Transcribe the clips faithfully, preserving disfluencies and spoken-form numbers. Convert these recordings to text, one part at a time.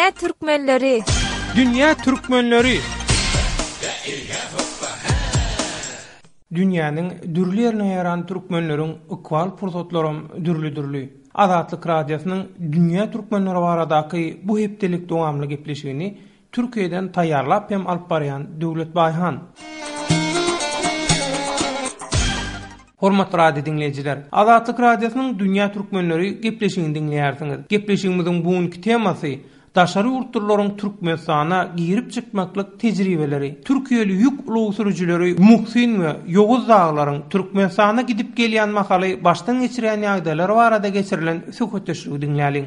Dünya Türkmenleri. Dünya Türkmenleri. Dünýäniň dürli ýerine ýaran türkmenleriň ikwal pursatlarym dürli-dürli. Azatlyk radiosynyň Dünya Türkmenleri baradaky bu hepdelik dowamly gepleşigini Türkiýeden taýýarlap hem alyp barýan Döwlet Baýhan. Hormatly radio dinleyijiler, Azatlyk radiosynyň Dünya Türkmenleri gepleşigini dinleýärsiňiz. Gepleşigimiziň bugünkü temasy daşary urturlaryň Türkmenistana girip çykmaklyk tejribeleri. Türkiýeli ýük ulugy sürüjileri Muhsin we Ýoguz daglaryň Türkmenistana gidip gelýän mahaly başdan geçirýän ýagdaýlar barada geçirilen söhbetleşigi dinläliň.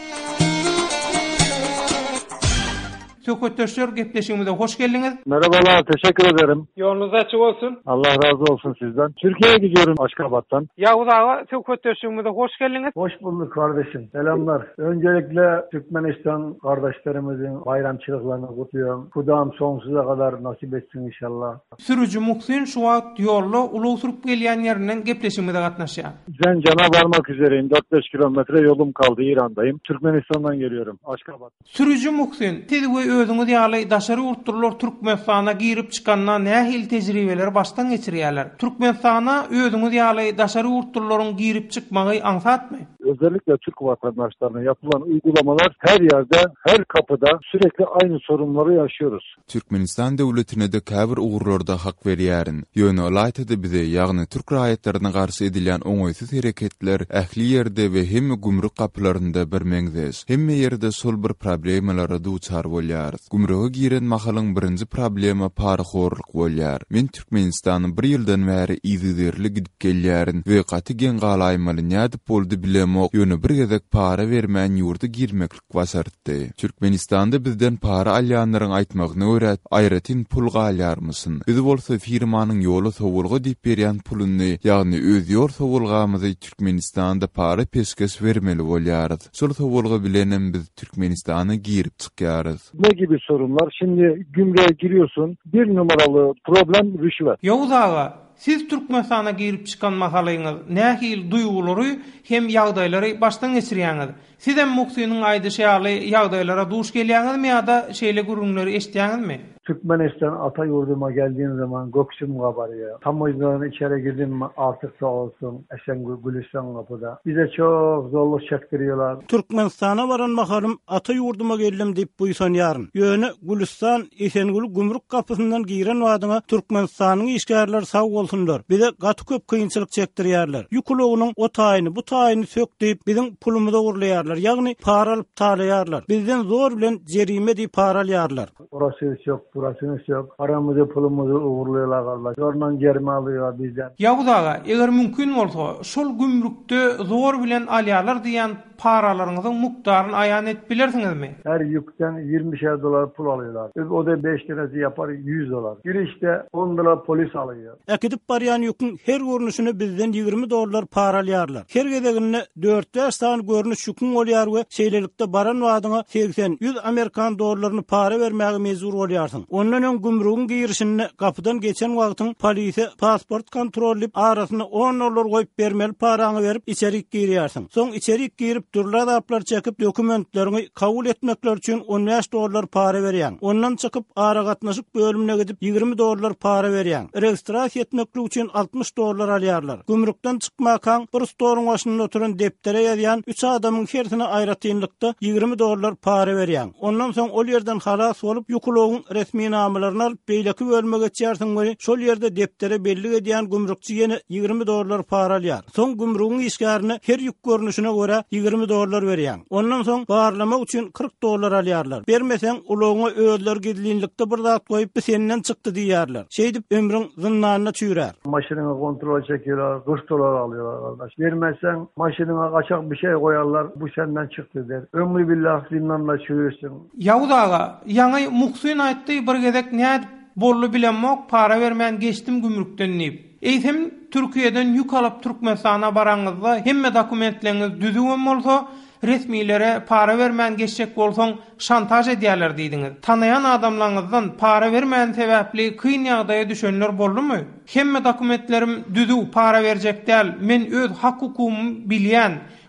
Söhbetleşler gepleşigimize hoş geldiňiz. Merhabalar, teşekkür ederim. Yolunuz açık olsun. Allah razı olsun sizden. Türkiye'ye gidiyorum Aşgabat'tan. Ýoguz daga söhbetleşigimize hoş geldiňiz. Hoş bulduk kardeşim. Selamlar. Öncelikle Türkmenistan kardeşlerimizin bayramçılıklarını kutluyorum. Hudam sonsuza kadar nasip etsin inşallah. Sürücü Muhsin şu wagt ýolda uluw sürüp gelýän ýerinden gepleşigimize gatnaşýar. Zencan'a varmak üzereyim. dört beş kilometre yolum kaldı. İran'dayım. Türkmenistan'dan geliyorum. Aşgabat. Sürücü Muhsin, tezgi özüňiz ýaly daşary urturlar Türkmenistana girip çykanna nähil tejribeler baştan geçirýärler. Türkmenistana özüňiz ýaly daşary urturlaryň girip çykmagy aňsatmy? Özellikle Türk vatandaşlarına yapılan uygulamalar her yerde, her kapıda sürekli aynı sorunları yaşıyoruz. Türkmenistan döwletine de käbir ugurlarda hak berýärin. Ýöne olaýtdy bize, ýagny Türk raýatlaryna garşy edilýän oňoýsuz hereketler ähli ýerde we hemme gümrük kapylarynda bir meňzeş. Hemme ýerde sol bir problemalara duçar bolýar. Gümrüge giren mahalyň birinji problema paraxorlyk bolýar. Men Türkmenistanyň bir ýyldan bäri iziderli gidip gelýärin we gaty gen galaýmaly nädip boldy bilem. Ýöne bir gezek para bermän ýurda girmeklik basartdy. Türkmenistanda bizden para alýanlaryň aýtmagyna görä aýratyn pul galýarmysyn. Biz bolsa firmanyň ýoly sowulga diýip berýän puluny, ýagny öz ýol sowulgamyzy Türkmenistanda para peşkes vermeli bolýarys. Şol sowulga bilenem biz Türkmenistana girip çykýarys. Ne gibi sorunlar? Şimdi gümrüğe giriyorsun. Bir numaralı problem rüşvet. Ýoguz aga, siz Türkmenistana girip çykan mahalyňyz nähil duýgulary hem ýagdaýlary başdan geçirýäňiz. Siz hem Muhsin'in aýdyşy ýaly ýagdaýlara duş gelýäňizmi ýa-da şeýle gürünleri eşitýäňizmi? Türkmenistan ata yurduma geldiğin zaman göksüm kabarıyor. Tam o yüzden içeri girdim mi artık sağ olsun Eşen Gülistan kapıda. Bize çok zorluk çektiriyorlar. Türkmenistan'a varan mahalım ata yurduma geldim deyip buysan yarın. Yöne Gülistan Eşengül gümrük kapısından giren vaadına Türkmenistan'ın işgärler sağ olsunlar. Bize gatı köp kıyınçılık çektiriyarlar. Yukuluğunun o tayini bu tayini sök deyip bizim pulumuza uğurlayarlar. Yani para alıp talayarlar. Bizden zor bilen cerime deyip paralayarlar. Orası çok. Burasını yok. Aramızı pulumuzu uğurluyorlar kardeş. Zorla germe alıyor bizden. Ýoguz aga, eger mümkin bolsa, şol gümrükde zor bilen alýarlar diýen paralaryňyzyň mukdaryny aýan etip bilersiňizmi? Her yükten yirmişer dolar pul alıyorlar. O da beş tanesi yapar yüz dolar. Girişte on dolar polis alıyor. Ekidip barýan ýükün her görnüşüne bizden ýygrimi dolar paralarlar. Her gedegine dört beş san görnüş ýükün bolýar we şeýlelikde baran wadyňa seksen yüz Amerikan dollaryny para bermäge mezur bolýarsyň. Ondan öň gümrüğün girişine kapıdan geçen wagtyň polisi pasport kontrolli arasyna on dolar goýup bermeli paraňy berip içeri girýärsiň. Soň içeri girip durlar aplar çekip dokumentlerini kabul etmekler üçin on beş dolar para berýän. Ondan çykyp ara gatnaşyk bölümine gidip ýygrimi dolar para berýän. Registrasiýa etmeklik üçin altmış dolar alýarlar. Gümrükden çykmakan bir storyň başynda oturan deptere ýazýan üç adamyň hersine aýratynlykda ýygrimi dolar para berýän. Ondan soň ol ýerden halas bolup ýukulugyň resmi namalaryny alyp beýleki bölmege geçýärsiň we şol ýerde deptere belli edýän gümrükçi ýene ýygrimi dolar para alýar. Soň gümrüğün işgärine her ýük görnüşine görä ýygrimi dolar berýän. Ondan soň barlama üçin kırk dolar alýarlar. Bermeseň ulugyňa özleri gidlinlikde bir zat goýup senden çykdy diýärler. Şeýdip ömrüň zynnyna çüýrär. Maşynyňy kontrol çekiyorlar, kırk dolar alıyorlar kardeş. Vermezsen maşynyňa gaçak bir şey koyarlar, bu senden çıktı der. Ömrü billah zynnyna çüýürsin. Ýoguz aga, ýaňy Muhsin aýtdy bir gezek näde bolly bilenmok para bermän geçdim gümrükden diýip. Eýsem Türkiýeden ýük alyp Türkmenistana baraňyzda hemme dokumentleriniz düzgün bolsa resmilere para vermän geçecek bolsaň şantaj edýärler diýdiňiz. Tanayan adamlaryňyzdan para vermän sebäpli kyn ýagdaýa düşenler boldumy? Hemme dokumentlerim düzü para berjek däl, men öz hak hukumy bilýän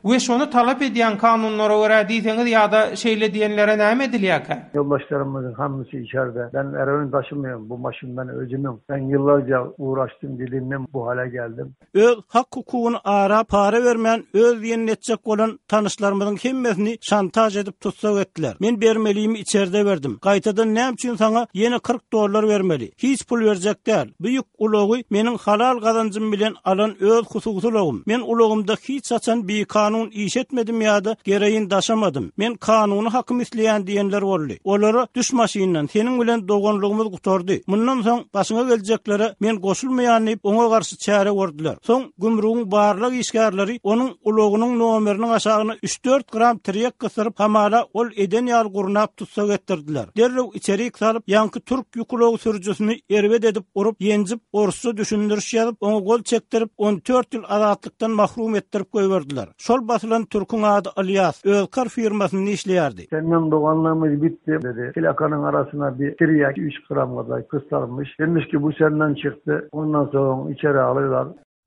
we şonu talap edýän kanunlara görä diýseňiz ýa-da şeýle diýenlere näme edilýär? Yoldaşlarımızın hamısı içeride. Ben eroin taşımıyorum. Bu maşın ben özümüm. Ben yıllarca uğraştım, didindim, bu hale geldim. Öz hak hukugyny ara para bermän öz ýene netjek bolan tanışlarymyzyň hemmesini şantaj edip tutsak etdiler. Men bermeliyimi içeride verdim. Gaýtadan näme üçin saňa ýene kırk dollar bermeli? Hiç pul berjek däl. Büýük ulogy meniň halal gazanjym bilen alan öz hususulygym. Men ulogymda hiç açan bir kanun iş etmedim ýa-da gereğin daşamadım. Men kanuny hakym isleýän diýenler boldy. Olara düş maşynyň seniň bilen doganlygymyz gutardy. Mundan soň başyňa geljeklere men goşulmaýanyp oňa garşy çäre gördiler. Soň gümrügiň barlyk işgärleri onuň ulogynyň nomerini aşagyna üç dört gram tirek gysyryp hamala ol eden ýal gurnap tutsak etdirdiler. Derrew içerik salyp ýanky türk ýukulogy sürüjüsini erwet edip urup ýenjip orsy düşündiriş ýazyp oňa gol çekdirip on dört ýyl azatlıktan mahrum ettirip goýberdiler. Şol basylan türküň ady Ilyas Özkar firmasyny işleýärdi. Senin doğanlığımız bitti dedi. Plakanın arasına bir tiryak üç gram kadar kısarmış. Demiş ki bu senden çıktı. Ondan sonra içeri alıyorlar.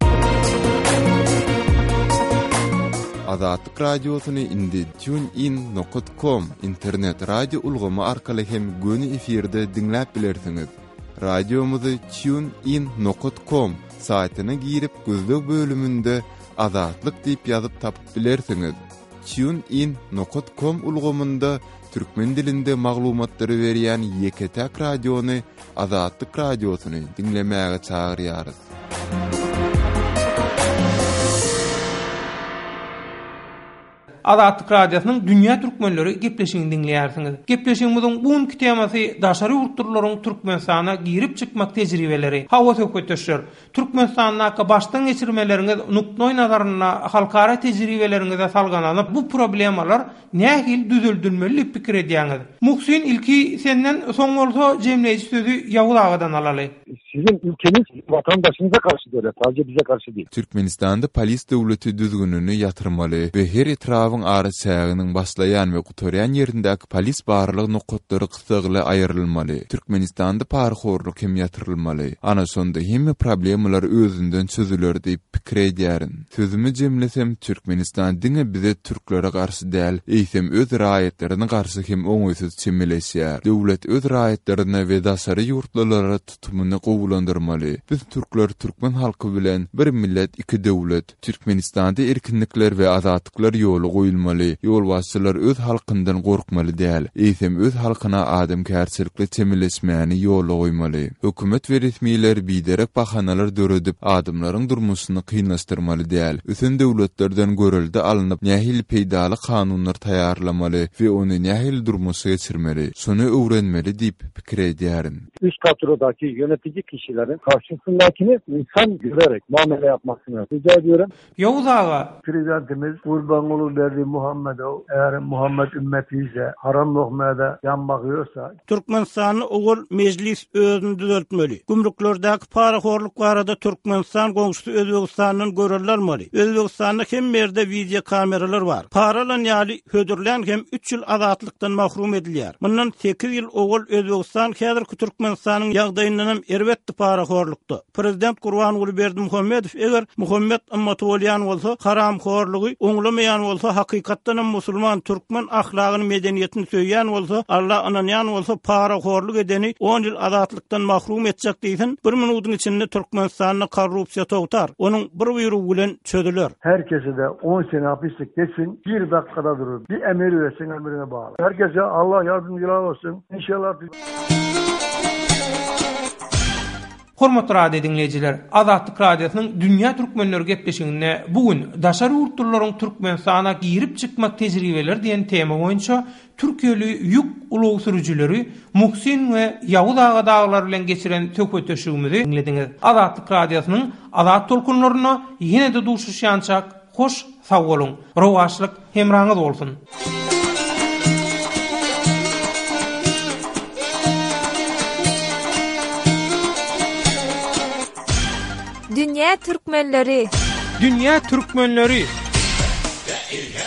Azatlyk radiosyny indi tunein nokta com internet radio ulgamy arkaly hem göni efirde dinläp bilersiňiz. Radiomuzy tunein nokta com saýtyna girip gözlük bölümünde Azatlyk diýip ýazyp tapyp bilersiňiz. tunein nokta com ulgamynda türkmen dilinde maglumatlary berýän Ýeketäk radiony Azatlyk radiosyny dinlemäge çagyrýarys. Azatlyk radiosynyň dünýä türkmenleri gepleşigini dinleýärsiňiz. Gepleşigimiziň bugunky temasy daşary urturlaryň Türkmenistana girip çykmak tejribeleri. Hawa söhbetleşýär. Türkmenistana başdan geçirmeleriňiz nuknoy nazarına halkara tejribeleriňize salgananyp bu problemalar nähil düzeltilmeli pikir edýäňiz. Muhsin ilki senden soň bolsa jemleýici sözü Ýawuz agadan alaly. Sizin ülkeniz vatandaşınıza karşı değil, sadece bize karşı değil. Türkmenistan'da polis devleti düzgününü yatırmalı ve her etrafın arı çağının başlayan ve kutoryan yerindeki polis barlığı nokotları kısıglı ayrılmalı. Türkmenistan'da parxorluk hem yatırılmalı. Ana sonda hem problemler özünden çözülür deyip pikir edýärin. Sözümü jemlesem Türkmenistan dine bize Türklere karşı değil, eýsem öz raýatlaryna karşı hem oňoýsuz çemeleşýär. Döwlet öz raýatlaryna we daşary ýurtlaryna tutumyny gowulandyrmaly. Biz Türkler Türkmen halky bilen bir millet, iki döwlet. Türkmenistanda erkinlikler we azatlyklar ýoly goýulmaly. Ýol başçylar öz halkyndan gorkmaly däl. Eýsem öz halkyna adamkärçilikle çemeleşmäni ýoly goýmaly. Hökümet we resmiýetler biderek bahanalar döredip adamlaryň durmuşyny kynlaşdyrmaly däl. Ösen döwletlerden görüldi alınıp nähil peýdaly kanunlar taýýarlamaly we ony nähil durmuşa geçirmeli. Şonu öwrenmeli diýip pikir edýärin. Üst kadrodaki yönetici kişilerin karşısındakini insan görerek muamele yapmasını rica ediyorum. Ýawuz aga, Prezidentimiz Gurbanoğlu Berdi Muhammedov eğer Muhammed ümmeti ise haram lokmada yan bakıyorsa Türkmenistanyň ugul meclis özüni düzeltmeli. Gümrüklerdäki paraxorluk barada Türkmenistan goňşusy Özbegistanyň görülmeli. Özbegistanda hem merde video kameralar bar. Paralan ýaly hödürlen hem üç ýyl azatlykdan mahrum edilýär. Mundan sekiz ýyl ugul Özbegistan häzirki Türkmenistanyň ýagdaýyndan erwetdi paraxorlukda. Prezident Gurbanoğlu Berdi Muhammedow eger Muhammed Ammatowalyan bolsa haramxorlugy oňlamaýan bolsa hakykatdan musulman türkmen ahlagyny medeniýetini söýýän bolsa Allah ananýan bolsa paraxorluk edeni on ýyl azatlykdan mahrum etjek diýsin. Bir minutyň içinde Türkmenistanyň korrupsiýa togtar. Onuň bir buyrug bilen çözüler. herkese de on sene hapislik geçsin, bir dakikada durur. Bir emir versin, emrine bağlı. Herkese Allah yardımcılar olsun. İnşallah. Hormatly radio dinleyijiler, Azatlyk radiosynyň dünýä türkmenleri gepleşigine bugün daşary urturlaryň Türkmenistana girip çykmak tejribeleri diýen tema boýunça Türkiýeli ýük ulogy sürüjileri Muhsin we Ýawuz aga daglar bilen geçiren söhbetleşigimizi dinlediňiz. Azatlyk radiosynyň azat tolkunlaryna ýene de duşuşýançak hoş sag bolun. Rowaşlyk hemraňyz bolsun. Dünya Türkmenleri. Dünya Türkmenleri.